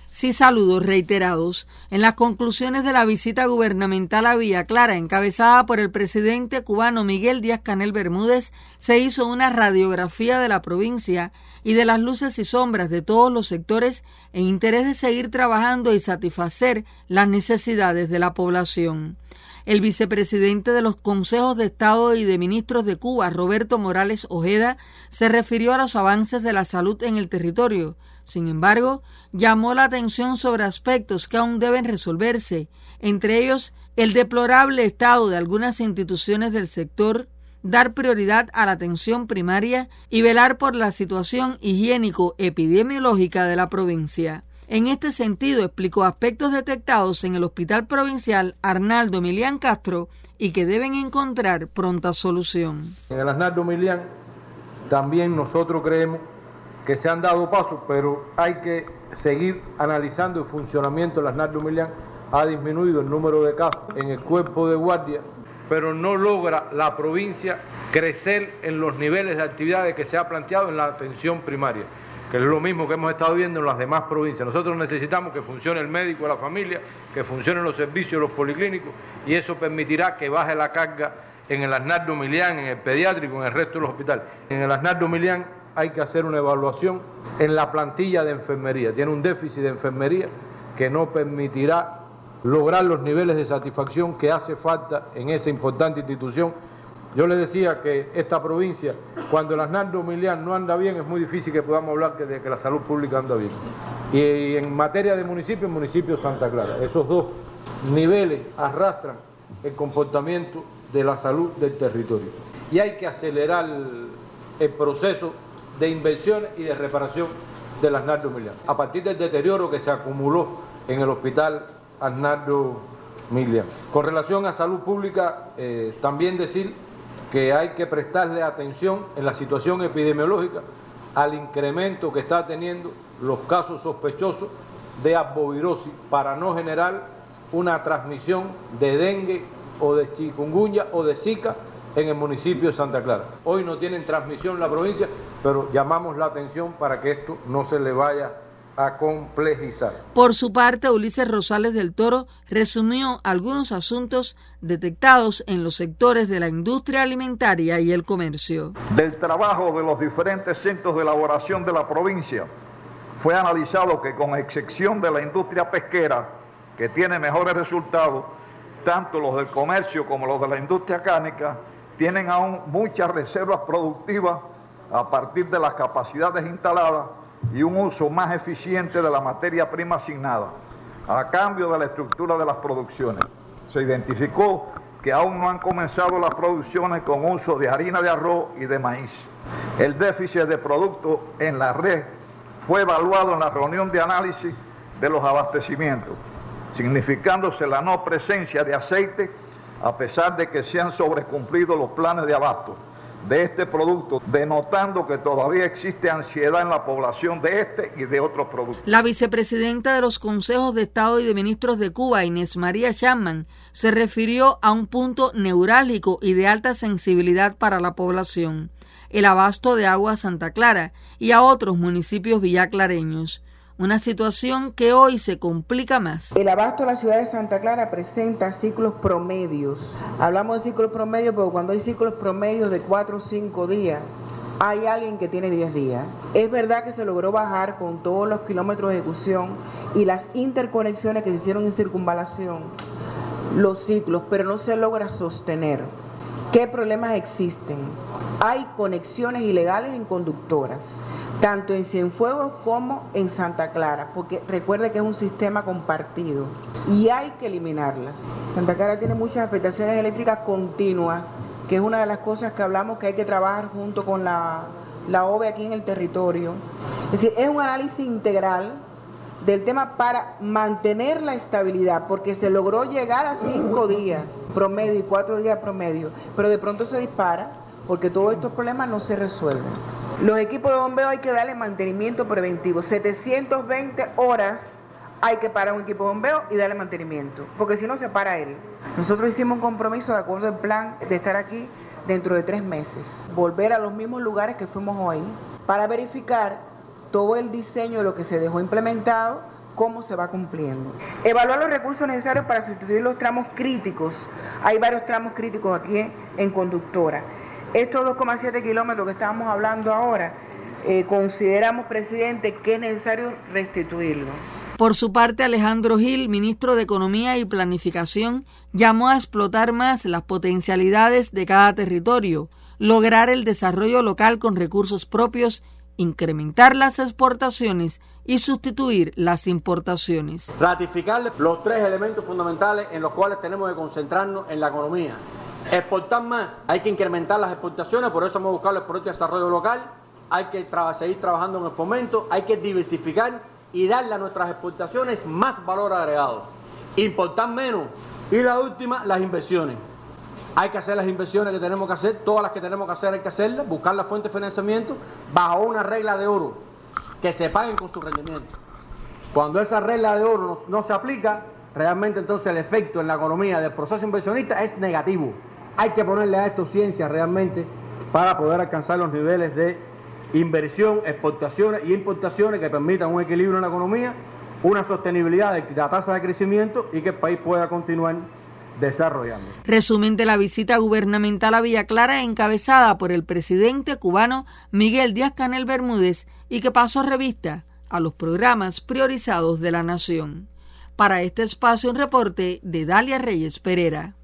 Sí, saludos reiterados. En las conclusiones de la visita gubernamental a Villa Clara, encabezada por el presidente cubano Miguel Díaz-Canel Bermúdez, se hizo una radiografía de la provincia y de las luces y sombras de todos los sectores en interés de seguir trabajando y satisfacer las necesidades de la población. El vicepresidente de los Consejos de Estado y de Ministros de Cuba, Roberto Morales Ojeda, se refirió a los avances de la salud en el territorio. Sin embargo, llamó la atención sobre aspectos que aún deben resolverse, entre ellos el deplorable estado de algunas instituciones del sector, dar prioridad a la atención primaria y velar por la situación higiénico-epidemiológica de la provincia. En este sentido, explicó aspectos detectados en el Hospital Provincial Arnaldo Milián Castro y que deben encontrar pronta solución. En el Arnaldo Milián también nosotros creemos que se han dado pasos, pero hay que seguir analizando el funcionamiento del Arnaldo Milián. Ha disminuido el número de casos en el cuerpo de guardia, pero no logra la provincia crecer en los niveles de actividades que se ha planteado en la atención primaria, que es lo mismo que hemos estado viendo en las demás provincias. Nosotros necesitamos que funcione el médico de la familia, que funcionen los servicios de los policlínicos, y eso permitirá que baje la carga en el Arnaldo Milián, en el pediátrico, en el resto de los hospitales. En el Arnaldo Milián hay que hacer una evaluación en la plantilla de enfermería. Tiene un déficit de enfermería que no permitirá lograr los niveles de satisfacción que hace falta en esa importante institución. Yo le decía que esta provincia, cuando el Arnaldo Milián no anda bien, es muy difícil que podamos hablar de que la salud pública anda bien. Y en materia de municipio, el municipio de Santa Clara, esos dos niveles arrastran el comportamiento de la salud del territorio. Y hay que acelerar el proceso de inversiones y de reparación del Arnaldo Milián, a partir del deterioro que se acumuló en el hospital Arnaldo Milián. Con relación a salud pública, también decir que hay que prestarle atención en la situación epidemiológica al incremento que está teniendo los casos sospechosos de arbovirosis para no generar una transmisión de dengue o de chikungunya o de zika en el municipio de Santa Clara. Hoy no tienen transmisión en la provincia, pero llamamos la atención para que esto no se le vaya a complejizar. Por su parte, Ulises Rosales del Toro resumió algunos asuntos detectados en los sectores de la industria alimentaria y el comercio. Del trabajo de los diferentes centros de elaboración de la provincia, fue analizado que, con excepción de la industria pesquera, que tiene mejores resultados, tanto los del comercio como los de la industria cárnica tienen aún muchas reservas productivas a partir de las capacidades instaladas y un uso más eficiente de la materia prima asignada, a cambio de la estructura de las producciones. Se identificó que aún no han comenzado las producciones con uso de harina de arroz y de maíz. El déficit de productos en la red fue evaluado en la reunión de análisis de los abastecimientos, significándose la no presencia de aceite a pesar de que se han sobrecumplido los planes de abasto de este producto, denotando que todavía existe ansiedad en la población de este y de otros productos. La vicepresidenta de los Consejos de Estado y de Ministros de Cuba, Inés María Chapman, se refirió a un punto neurálgico y de alta sensibilidad para la población, el abasto de agua a Santa Clara y a otros municipios villaclareños. Una situación que hoy se complica más. El abasto de la ciudad de Santa Clara presenta ciclos promedios. Hablamos de ciclos promedios, pero cuando hay ciclos promedios de 4 o 5 días, hay alguien que tiene 10 días. Es verdad que se logró bajar con todos los kilómetros de ejecución y las interconexiones que se hicieron en circunvalación, los ciclos, pero no se logra sostener. ¿Qué problemas existen? Hay conexiones ilegales en conductoras, tanto en Cienfuegos como en Santa Clara, porque recuerde que es un sistema compartido y hay que eliminarlas. Santa Clara tiene muchas afectaciones eléctricas continuas, que es una de las cosas que hablamos que hay que trabajar junto con la OVE aquí en el territorio. Es decir, es un análisis integral del tema para mantener la estabilidad, porque se logró llegar a 5 días promedio y 4 días promedio, pero de pronto se dispara porque todos estos problemas no se resuelven. Los equipos de bombeo hay que darle mantenimiento preventivo. 720 horas hay que parar un equipo de bombeo y darle mantenimiento, porque si no se para él. Nosotros hicimos un compromiso de acuerdo al plan de estar aquí dentro de 3 meses, volver a los mismos lugares que fuimos hoy, para verificar todo el diseño de lo que se dejó implementado cómo se va cumpliendo. Evaluar los recursos necesarios para sustituir los tramos críticos. Hay varios tramos críticos aquí en Conductora. Estos 2,7 kilómetros que estábamos hablando ahora, consideramos, presidente, que es necesario restituirlos. Por su parte, Alejandro Gil, ministro de Economía y Planificación, llamó a explotar más las potencialidades de cada territorio, lograr el desarrollo local con recursos propios, incrementar las exportaciones y sustituir las importaciones. Ratificar los 3 elementos fundamentales en los cuales tenemos que concentrarnos en la economía. Exportar más, hay que incrementar las exportaciones, por eso hemos buscado el proyecto de desarrollo local, hay que seguir trabajando en el fomento, hay que diversificar y darle a nuestras exportaciones más valor agregado. Importar menos. Y la última, las inversiones. Hay que hacer las inversiones que tenemos que hacer, todas las que tenemos que hacer hay que hacerlas, buscar la fuente de financiamiento bajo una regla de oro, que se paguen con su rendimiento. Cuando esa regla de oro no se aplica, realmente entonces el efecto en la economía del proceso inversionista es negativo. Hay que ponerle a esto ciencia realmente para poder alcanzar los niveles de inversión, exportaciones y importaciones que permitan un equilibrio en la economía, una sostenibilidad de la tasa de crecimiento y que el país pueda continuar desarrollando. Resumen de la visita gubernamental a Villa Clara encabezada por el presidente cubano Miguel Díaz-Canel Bermúdez y que pasó revista a los programas priorizados de la nación. Para este espacio, un reporte de Dalia Reyes Pereira.